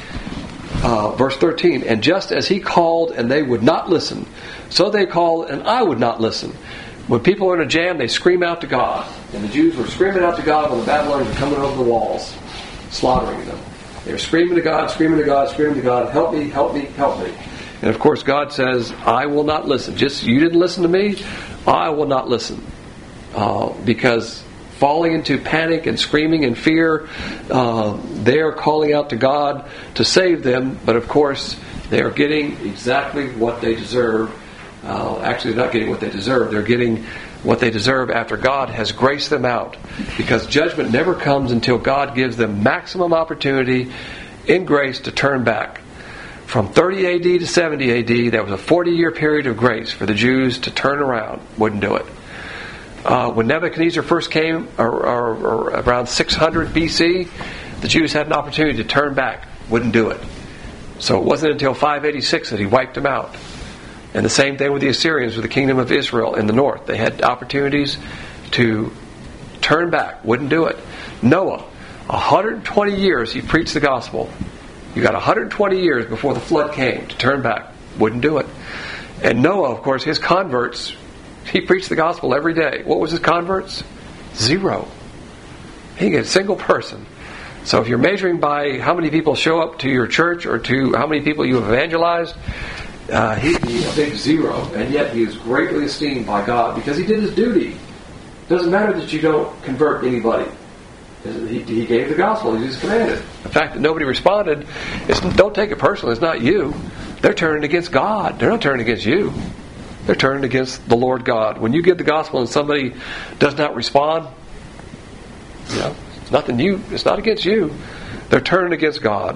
Uh, verse thirteen, and just as he called and they would not listen, so they called and I would not listen. When people are in a jam, they scream out to God. And the Jews were screaming out to God when the Babylonians were coming over the walls, slaughtering them. They were screaming to God, screaming to God, screaming to God, help me, help me, help me. And of course God says, I will not listen. Just, you didn't listen to me, I will not listen. Uh, because falling into panic and screaming and fear, uh, they are calling out to God to save them, but of course they are getting exactly what they deserve. Uh, actually, they're not getting what they deserve. They're getting what they deserve after God has graced them out. Because judgment never comes until God gives them maximum opportunity in grace to turn back. From thirty A D to seventy A D, there was a forty-year period of grace for the Jews to turn around. Wouldn't do it. Uh, when Nebuchadnezzar first came, or, or, or around six hundred B C, the Jews had an opportunity to turn back. Wouldn't do it. So it wasn't until five eighty-six that he wiped them out. And the same thing with the Assyrians, with the kingdom of Israel in the north. They had opportunities to turn back. Wouldn't do it. Noah, one hundred twenty years he preached the gospel. You got one hundred twenty years before the flood came to turn back. Wouldn't do it. And Noah, of course, his converts, he preached the gospel every day. What was his converts? Zero. He didn't get a single person. So if you're measuring by how many people show up to your church or to how many people you have evangelized, uh, he'd be a big zero. And yet he is greatly esteemed by God because he did his duty. It doesn't matter that you don't convert anybody. He, he gave the gospel. He just commanded. The fact that nobody responded, it's, don't take it personally. It's not you. They're turning against God. They're not turning against you. They're turning against the Lord God. When you give the gospel and somebody does not respond, you know, it's nothing you. It's not against you. They're turning against God.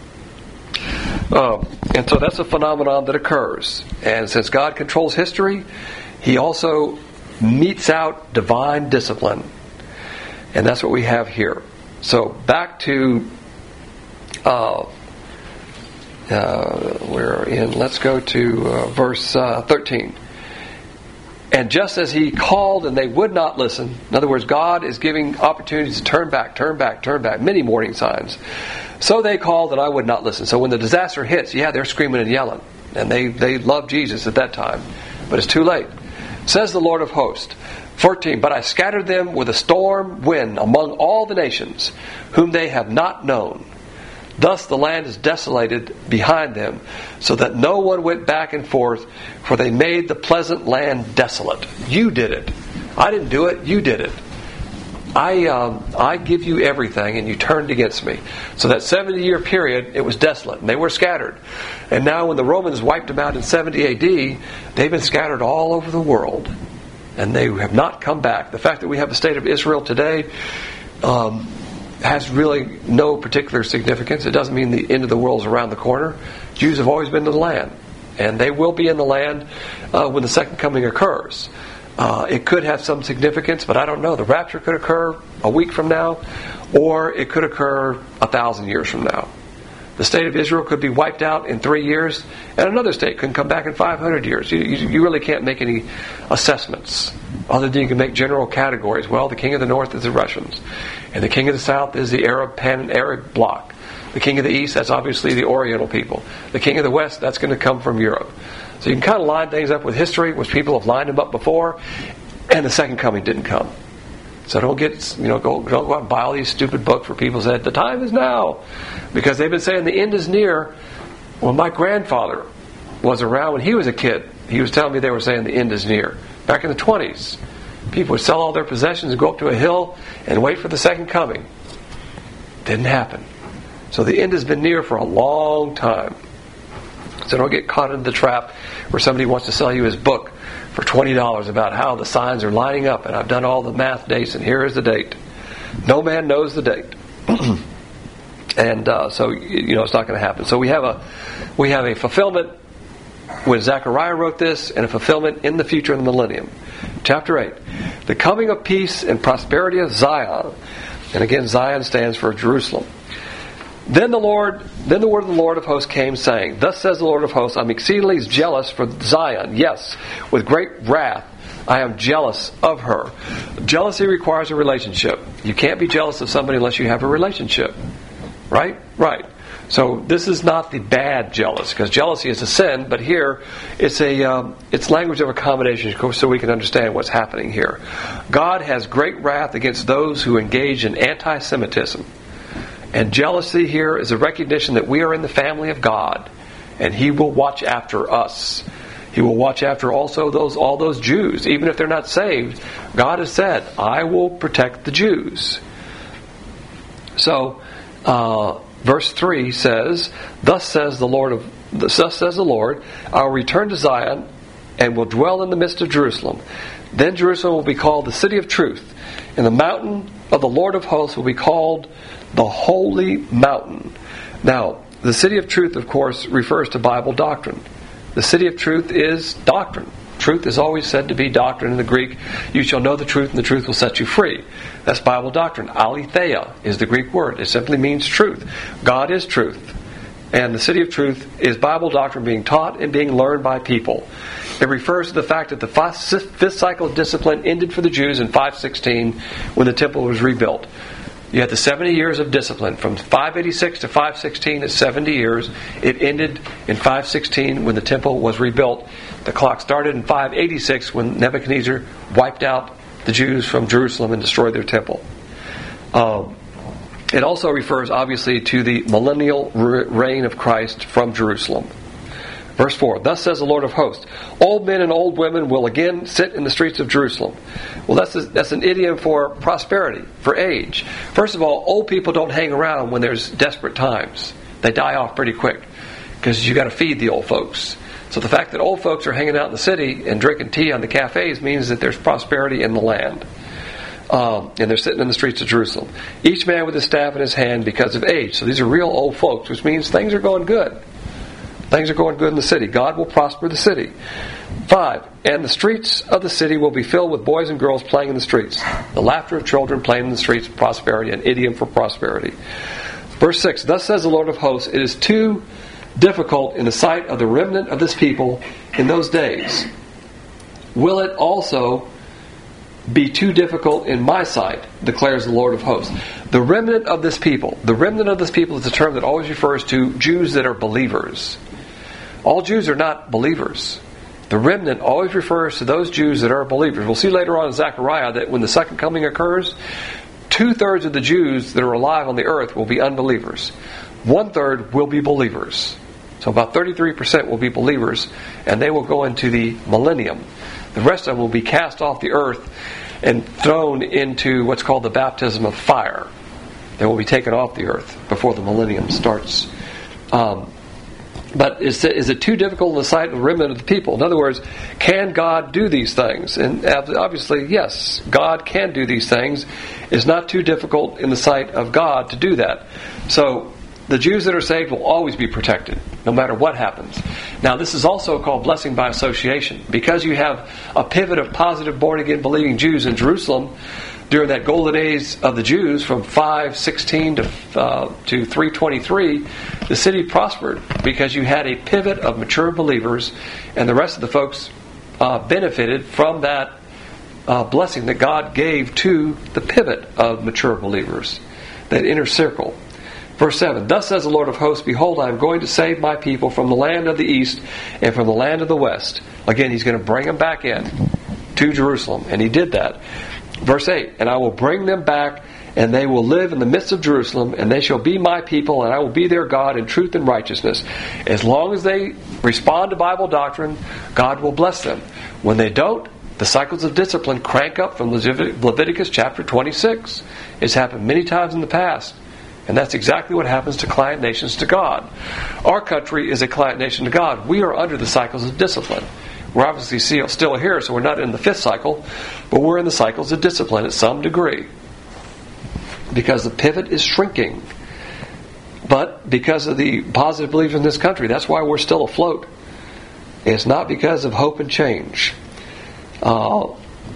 Um, and so that's a phenomenon that occurs. And since God controls history, He also metes out divine discipline. And that's what we have here. So back to uh, uh, we're in. Let's go to uh, verse uh, thirteen. And just as he called and they would not listen, in other words, God is giving opportunities to turn back, turn back, turn back, many warning signs. So they called and I would not listen. So when the disaster hits, yeah, they're screaming and yelling. And they, they love Jesus at that time. But it's too late. Says the Lord of hosts. fourteen. But I scattered them with a storm wind among all the nations, whom they have not known. Thus the land is desolated behind them, so that no one went back and forth, for they made the pleasant land desolate. You did it. I didn't do it. You did it. I um, I give you everything, and you turned against me. So that seventy-year period, it was desolate, and they were scattered. And now when the Romans wiped them out in seventy A D, they've been scattered all over the world. And they have not come back. The fact that we have a state of Israel today um, has really no particular significance. It doesn't mean the end of the world is around the corner. Jews have always been in the land. And they will be in the land uh, when the second coming occurs. Uh, it could have some significance, but I don't know. The rapture could occur a week from now, or it could occur a thousand years from now. The state of Israel could be wiped out in three years, and another state could come back in five hundred years. You, you, you really can't make any assessments, other than you can make general categories. Well, the king of the north is the Russians, and the king of the south is the Arab pan-Arab bloc. The king of the east, that's obviously the Oriental people. The king of the west, that's going to come from Europe. So you can kind of line things up with history, which people have lined them up before, and the second coming didn't come. So don't get, you know, go, don't go out and buy all these stupid books where people said, the time is now. Because they've been saying the end is near. Well, my grandfather was around when he was a kid. He was telling me they were saying the end is near. Back in the twenties. People would sell all their possessions and go up to a hill and wait for the second coming. Didn't happen. So the end has been near for a long time. So don't get caught in the trap where somebody wants to sell you his book for twenty dollars about how the signs are lining up, and I've done all the math dates, and here is the date. No man knows the date. and uh, so, you know, it's not going to happen. So we have a we have a fulfillment when Zechariah wrote this, and a fulfillment in the future in the millennium. Chapter eight. The coming of peace and prosperity of Zion. And again, Zion stands for Jerusalem. Then the Lord, then the word of the Lord of hosts came, saying, Thus says the Lord of hosts, I'm exceedingly jealous for Zion. Yes, with great wrath I am jealous of her. Jealousy requires a relationship. You can't be jealous of somebody unless you have a relationship. Right? Right. So this is not the bad jealous, because jealousy is a sin, but here it's a um, it's language of accommodation, so we can understand what's happening here. God has great wrath against those who engage in anti-Semitism. And jealousy here is a recognition that we are in the family of God, and He will watch after us. He will watch after also those all those Jews, even if they're not saved. God has said, "I will protect the Jews." So, uh, verse three says, "Thus says the Lord of thus says the Lord, I will return to Zion, and will dwell in the midst of Jerusalem. Then Jerusalem will be called the city of truth, and the mountain of the Lord of hosts will be called the holy mountain." Now, the city of truth, of course, refers to Bible doctrine. The city of truth is doctrine. Truth is always said to be doctrine in the Greek. You shall know the truth, and the truth will set you free. That's Bible doctrine. Aletheia is the Greek word. It simply means truth. God is truth. And the city of truth is Bible doctrine being taught and being learned by people. It refers to the fact that the fifth cycle of discipline ended for the Jews in five sixteen when the temple was rebuilt. You had the seventy years of discipline. From five eighty-six to five sixteen is seventy years. It ended in five sixteen when the temple was rebuilt. The clock started in five eighty-six when Nebuchadnezzar wiped out the Jews from Jerusalem and destroyed their temple. Um, it also refers, obviously, to the millennial reign of Christ from Jerusalem. Verse four, Thus says the Lord of hosts, old men and old women will again sit in the streets of Jerusalem. Well, that's a, that's an idiom for prosperity, for age. First of all, old people don't hang around when there's desperate times. They die off pretty quick, because you got to feed the old folks. So the fact that old folks are hanging out in the city and drinking tea on the cafes means that there's prosperity in the land. Um, and they're sitting in the streets of Jerusalem. Each man with his staff in his hand because of age. So these are real old folks, which means things are going good. Things are going good in the city. God will prosper the city. Five, and the streets of the city will be filled with boys and girls playing in the streets. The laughter of children playing in the streets, prosperity, an idiom for prosperity. Verse six, Thus says the Lord of hosts, it is too difficult in the sight of the remnant of this people in those days. Will it also be too difficult in my sight, declares the Lord of hosts. The remnant of this people. The remnant of this people is a term that always refers to Jews that are believers. All Jews are not believers. The remnant always refers to those Jews that are believers. We'll see later on in Zechariah that when the second coming occurs, two-thirds of the Jews that are alive on the earth will be unbelievers. One-third will be believers. So about thirty-three percent will be believers, and they will go into the millennium. The rest of them will be cast off the earth and thrown into what's called the baptism of fire. They will be taken off the earth before the millennium starts. Um, but is, is it too difficult in the sight of the remnant of the people? In other words, can God do these things? And obviously, yes, God can do these things. It's not too difficult in the sight of God to do that. So the Jews that are saved will always be protected, no matter what happens. Now, this is also called blessing by association. Because you have a pivot of positive, born-again, believing Jews in Jerusalem during that golden age of the Jews from five sixteen to uh, to three twenty-three, the city prospered because you had a pivot of mature believers, and the rest of the folks uh, benefited from that uh, blessing that God gave to the pivot of mature believers, that inner circle. Verse seven, thus says the Lord of hosts, behold, I am going to save my people from the land of the east and from the land of the west. Again, He's going to bring them back in to Jerusalem, and He did that. Verse eight, and I will bring them back, and they will live in the midst of Jerusalem, and they shall be my people, and I will be their God in truth and righteousness. As long as they respond to Bible doctrine, God will bless them. When they don't, the cycles of discipline crank up from Leviticus chapter twenty-six. It's happened many times in the past. And that's exactly what happens to client nations to God. Our country is a client nation to God. We are under the cycles of discipline. We're obviously still here, so we're not in the fifth cycle, but we're in the cycles of discipline at some degree. Because the pivot is shrinking. But because of the positive belief in this country, that's why we're still afloat. It's not because of hope and change. Uh,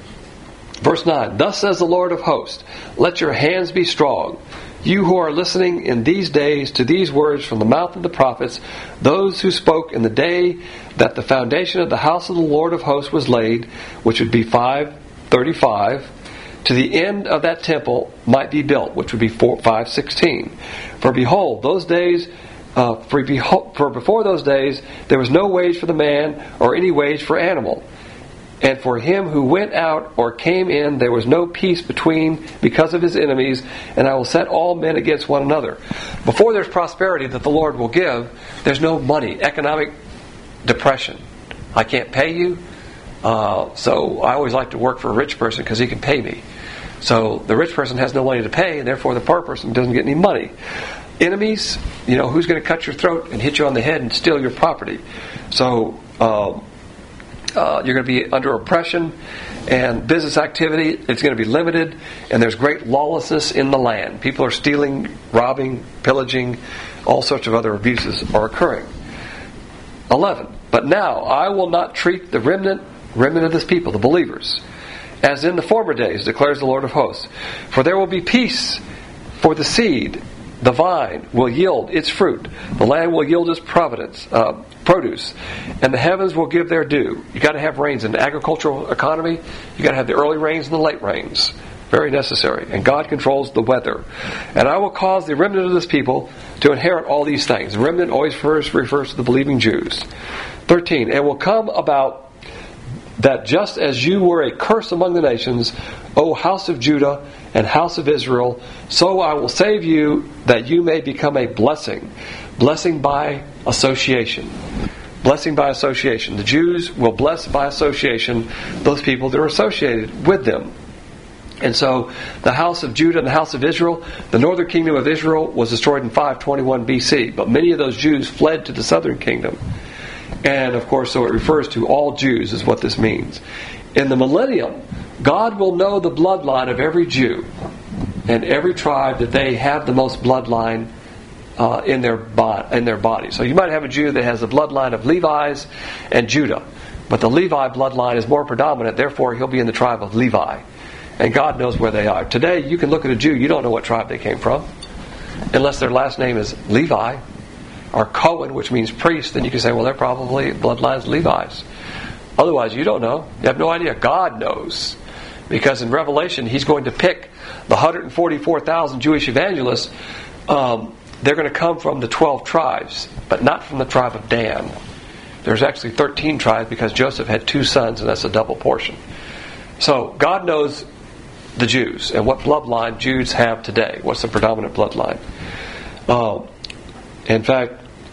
verse nine, thus says the Lord of hosts, let your hands be strong. You who are listening in these days to these words from the mouth of the prophets, those who spoke in the day that the foundation of the house of the Lord of hosts was laid, which would be five thirty-five, to the end of that temple might be built, which would be five sixteen. For behold, those days, uh, for, behold, for before those days, there was no wage for the man or any wage for animal. And for him who went out or came in, there was no peace between because of his enemies, and I will set all men against one another. Before there's prosperity that the Lord will give, there's no money, economic depression. I can't pay you, uh, so I always like to work for a rich person because he can pay me. So the rich person has no money to pay, and therefore the poor person doesn't get any money. Enemies, you know, who's going to cut your throat and hit you on the head and steal your property? So, um, Uh, you're going to be under oppression, and business activity is going to be limited, and there's great lawlessness in the land. People are stealing, robbing, pillaging, all sorts of other abuses are occurring. eleven. But now I will not treat the remnant, remnant of this people, the believers, as in the former days, declares the Lord of hosts. For there will be peace for the seed. The vine will yield its fruit. The land will yield its providence, uh, produce. And the heavens will give their due. You've got to have rains in the agricultural economy. You've got to have the early rains and the late rains. Very necessary. And God controls the weather. And I will cause the remnant of this people to inherit all these things. The remnant always first refers to the believing Jews. thirteen. And will come about that just as you were a curse among the nations, O house of Judah and house of Israel, so I will save you that you may become a blessing. Blessing by association. Blessing by association. The Jews will bless by association those people that are associated with them. And so the house of Judah and the house of Israel, the northern kingdom of Israel was destroyed in five twenty-one B C, but many of those Jews fled to the southern kingdom. And of course, so it refers to all Jews is what this means. In the millennium, God will know the bloodline of every Jew and every tribe that they have the most bloodline uh, in their bo- in their body. So you might have a Jew that has the bloodline of Levi's and Judah, but the Levi bloodline is more predominant. Therefore, he'll be in the tribe of Levi, and God knows where they are. Today, you can look at a Jew, you don't know what tribe they came from, unless their last name is Levi or Cohen, which means priest. Then you can say, well, they're probably bloodlines Levi's. Otherwise, you don't know. You have no idea. God knows. Because in Revelation, He's going to pick the one hundred forty-four thousand Jewish evangelists. Um, they're going to come from the twelve tribes, but not from the tribe of Dan. There's actually thirteen tribes because Joseph had two sons, and that's a double portion. So God knows the Jews and what bloodline Jews have today. What's the predominant bloodline? Um, in fact,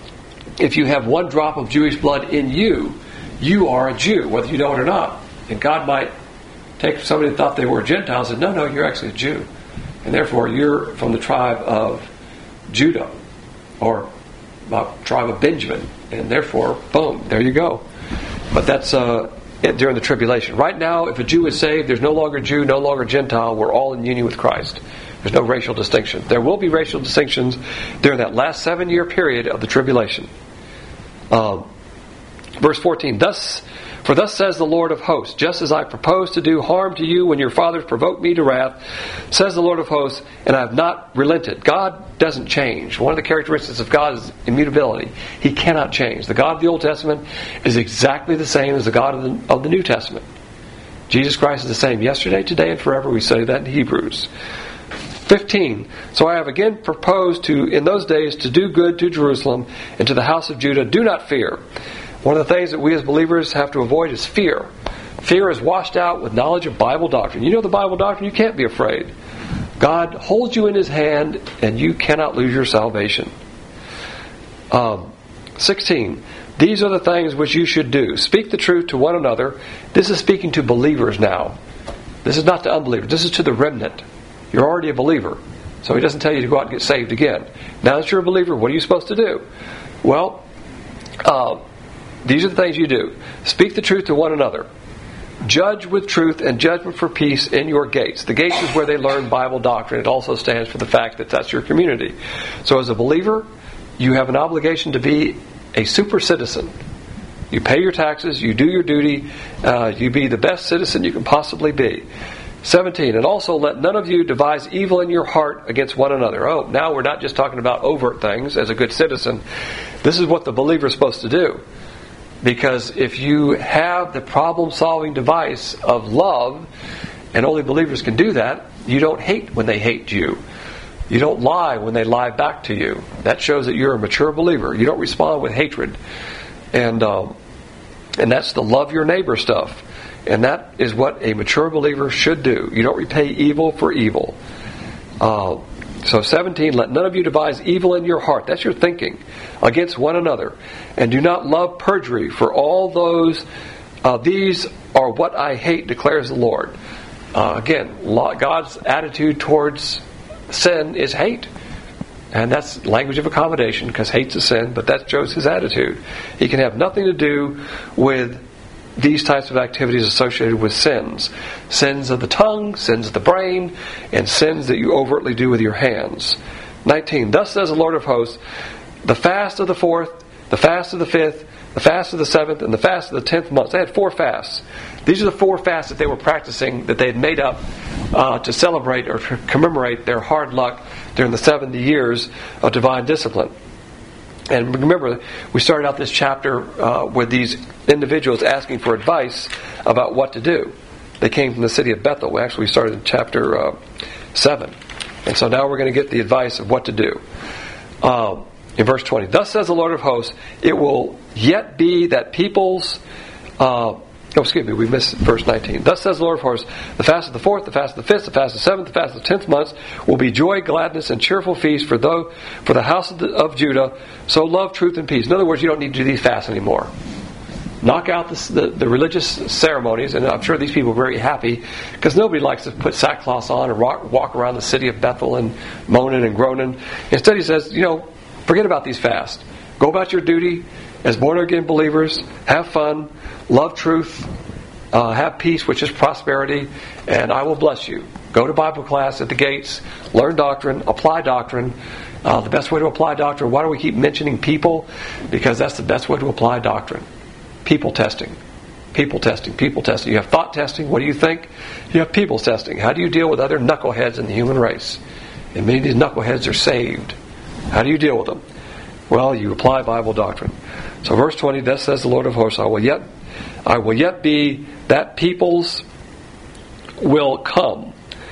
if you have one drop of Jewish blood in you, you are a Jew, whether you know it or not. And God might take somebody that thought they were a Gentile and said, no, no, you're actually a Jew. And therefore you're from the tribe of Judah, or uh, tribe of Benjamin. And therefore, boom, there you go. But that's uh, it during the tribulation. Right now, if a Jew is saved, there's no longer Jew, no longer Gentile. We're all in union with Christ. There's no racial distinction. There will be racial distinctions during that last seven-year period of the tribulation. Um, verse fourteen, Thus, for thus says the Lord of hosts, just as I proposed to do harm to you when your fathers provoked me to wrath, says the Lord of hosts, and I have not relented. God doesn't change. One of the characteristics of God is immutability. He cannot change. The God of the Old Testament is exactly the same as the God of the, of the New Testament. Jesus Christ is the same yesterday, today, and forever. We say that in Hebrews. fifteen. So I have again proposed to, in those days, to do good to Jerusalem and to the house of Judah. Do not fear. One of the things that we as believers have to avoid is fear. Fear is washed out with knowledge of Bible doctrine. You know the Bible doctrine, you can't be afraid. God holds you in His hand and you cannot lose your salvation. Um, sixteen. These are the things which you should do. Speak the truth to one another. This is speaking to believers now. This is not to unbelievers. This is to the remnant. You're already a believer. So He doesn't tell you to go out and get saved again. Now that you're a believer, what are you supposed to do? Well, uh, these are the things you do. Speak the truth to one another. Judge with truth and judgment for peace in your gates. The gates is where they learn Bible doctrine. It also stands for the fact that that's your community. So as a believer, you have an obligation to be a super citizen. You pay your taxes, you do your duty, uh, you be the best citizen you can possibly be. seventeen. And also let none of you devise evil in your heart against one another. Oh, now we're not just talking about overt things as a good citizen. This is what the believer is supposed to do. Because if you have the problem-solving device of love, and only believers can do that, you don't hate when they hate you. You don't lie when they lie back to you. That shows that you're a mature believer. You don't respond with hatred. And um, and that's the love your neighbor stuff. And that is what a mature believer should do. You don't repay evil for evil. Uh, so seventeen, let none of you devise evil in your heart. That's your thinking. Against one another. And do not love perjury, for all those, uh, these are what I hate, declares the Lord. Uh, again, God's attitude towards sin is hate. And that's language of accommodation, because hate's a sin, but that shows His attitude. He can have nothing to do with these types of activities associated with sins. Sins of the tongue, sins of the brain, and sins that you overtly do with your hands. nineteen. Thus says the Lord of hosts, the fast of the fourth, the fast of the fifth, the fast of the seventh, and the fast of the tenth month. They had four fasts. These are the four fasts that they were practicing, that they had made up uh, to celebrate or to commemorate their hard luck during the seventy years of divine discipline. And remember, we started out this chapter uh, with these individuals asking for advice about what to do. They came from the city of Bethel. We actually started in chapter uh, seven. And so now we're going to get the advice of what to do. Um, in verse twenty, thus says the Lord of hosts, it will yet be that peoples... Uh, oh, excuse me, we missed verse nineteen. Thus says the Lord of hosts, the fast of the fourth, the fast of the fifth, the fast of the seventh, the fast of the tenth months will be joy, gladness, and cheerful feast for those, for the house of, the, of Judah. So love, truth, and peace. In other words, you don't need to do these fasts anymore. Knock out the, the, the religious ceremonies, and I'm sure these people are very happy, because nobody likes to put sackcloth on and rock, walk around the city of Bethel and moaning and groaning. Instead, he says, you know, forget about these fasts. Go about your duty as born-again believers. Have fun. Love truth. Uh, have peace, which is prosperity. And I will bless you. Go to Bible class at the gates. Learn doctrine. Apply doctrine. Uh, the best way to apply doctrine. Why do we keep mentioning people? Because that's the best way to apply doctrine. People testing. People testing. People testing. You have thought testing. What do you think? You have people testing. How do you deal with other knuckleheads in the human race? And many of these knuckleheads are saved. How do you deal with them? Well, you apply Bible doctrine. So verse twenty, thus says the Lord of hosts, I will yet I will yet be that peoples will come.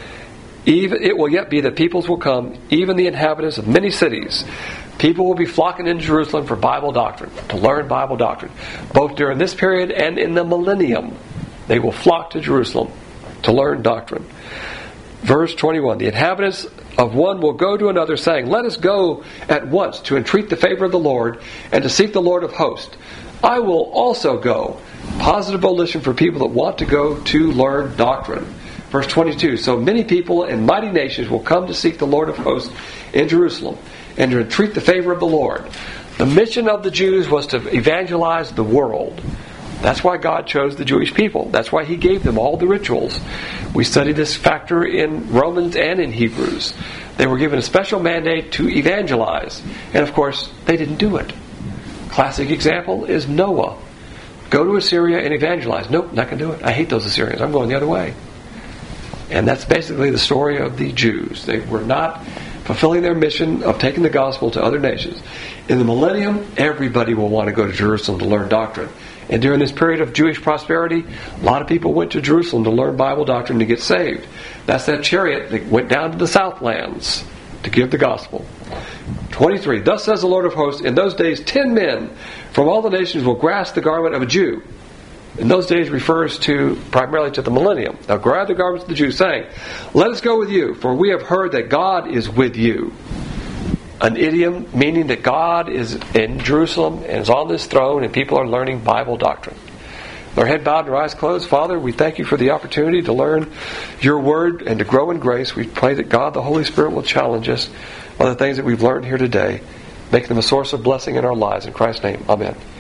Even it will yet be that peoples will come, even the inhabitants of many cities. People will be flocking into Jerusalem for Bible doctrine, to learn Bible doctrine. Both during this period and in the millennium, they will flock to Jerusalem to learn doctrine. Verse twenty-one, the inhabitants of one will go to another, saying, let us go at once to entreat the favor of the Lord, and to seek the Lord of hosts. I will also go. Positive volition for people that want to go to learn doctrine. Verse twenty-two, so many people and mighty nations will come to seek the Lord of hosts in Jerusalem and to entreat the favor of the Lord. The mission of the Jews was to evangelize the world. That's why God chose the Jewish people. That's why He gave them all the rituals. We studied this factor in Romans and in Hebrews. They were given a special mandate to evangelize. And of course, they didn't do it. Classic example is Noah. Go to Assyria and evangelize. Nope, not going to do it. I hate those Assyrians. I'm going the other way. And that's basically the story of the Jews. They were not fulfilling their mission of taking the gospel to other nations. In the millennium, everybody will want to go to Jerusalem to learn doctrine. And during this period of Jewish prosperity, a lot of people went to Jerusalem to learn Bible doctrine to get saved. That's that chariot that went down to the Southlands to give the gospel. twenty-three, thus says the Lord of hosts, in those days ten men from all the nations will grasp the garment of a Jew. In those days refers to primarily to the millennium. Now grab the garments of the Jews, saying, let us go with you, for we have heard that God is with you. An idiom meaning that God is in Jerusalem and is on this throne and people are learning Bible doctrine. Our head bowed and our eyes closed. Father, we thank you for the opportunity to learn your word and to grow in grace. We pray that God, the Holy Spirit, will challenge us on the things that we've learned here today, make them a source of blessing in our lives. In Christ's name, amen.